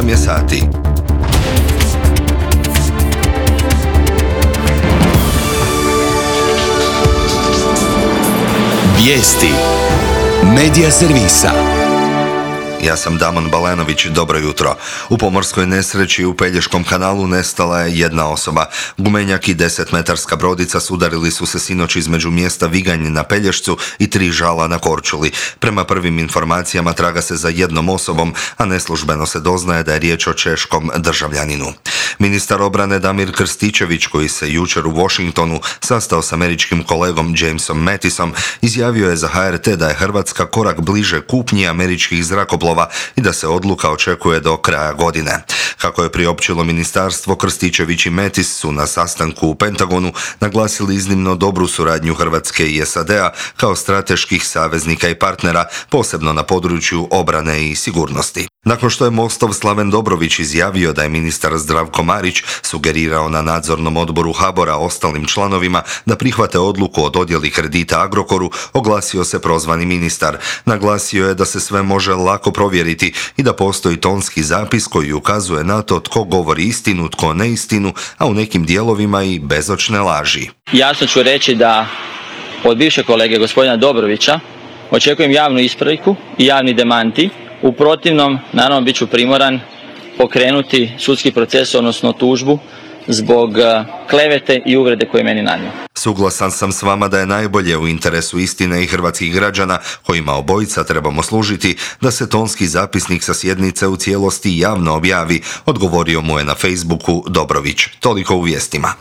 8 je sati. Vijesti Medija servisa. Ja sam Damon Balenović, dobro jutro. U pomorskoj nesreći u Pelješkom kanalu nestala je jedna osoba. Gumenjak i 10-metarska brodica sudarili su se sinoć između mjesta Viganj na Pelješcu i Trižala na Korčuli. Prema prvim informacijama traga se za jednom osobom, a neslužbeno se doznaje da je riječ o češkom državljaninu. Ministar obrane Damir Krstičević, koji se jučer u Washingtonu sastao s američkim kolegom Jamesom Mattisom, izjavio je za HRT da je Hrvatska korak bliže kupnji američkih zrakoplova i da se odluka očekuje do kraja godine. Kako je priopćilo ministarstvo, Krstičević i Mattis su na sastanku u Pentagonu naglasili iznimno dobru suradnju Hrvatske i SAD-a kao strateških saveznika i partnera, posebno na području obrane i sigurnosti. Nakon što je Mostov Slaven Dobrović izjavio da je ministar Zdravko Marić sugerirao na nadzornom odboru HBOR-a ostalim članovima da prihvate odluku o dodjeli kredita Agrokoru, oglasio se prozvani ministar. Naglasio je da se sve može lako provjeriti i da postoji tonski zapis koji ukazuje na to tko govori istinu, tko neistinu, a u nekim dijelovima i bezočne laži. Jasno ću reći da od bivšeg kolege gospodina Dobrovića očekujem javnu ispriku i javni demanti. U protivnom, naravno, bit ću primoran pokrenuti sudski proces, odnosno tužbu zbog klevete i uvrede koje je meni nanio. Suglasan sam s vama da je najbolje u interesu istine i hrvatskih građana, kojima obojica trebamo služiti, da se tonski zapisnik sa sjednice u cijelosti javno objavi, odgovorio mu je na Facebooku Dobrović. Toliko u vijestima.